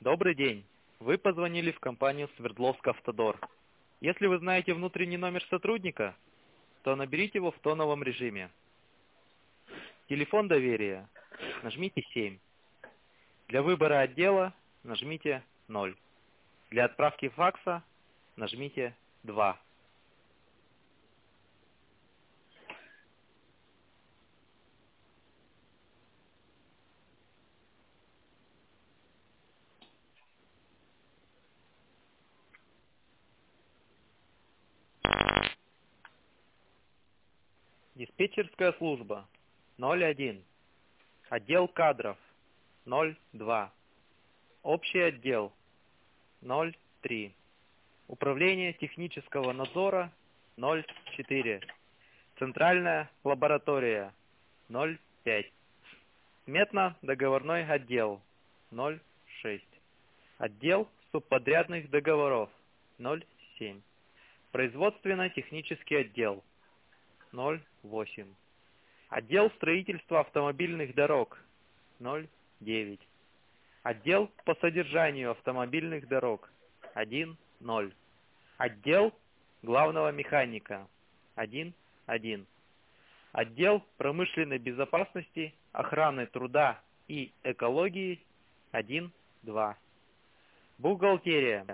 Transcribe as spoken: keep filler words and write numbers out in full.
Добрый день. Вы позвонили в компанию Свердловск Автодор. Если вы знаете внутренний номер сотрудника, то наберите его в тоновом режиме. Телефон доверия. Нажмите семь. Для выбора отдела нажмите ноль. Для отправки факса нажмите два. Диспетчерская служба ноль один. Отдел кадров ноль два. Общий отдел ноль три. Управление технического надзора ноль четыре. Центральная лаборатория ноль пять. Сметно-договорной отдел ноль шесть. Отдел субподрядных договоров ноль семь. Производственно-технический отдел ноль восемь. Отдел строительства автомобильных дорог ноль девять. Отдел по содержанию автомобильных дорог один ноль. Отдел главного механика один один. Отдел промышленной безопасности, охраны труда и экологии один два. Бухгалтерия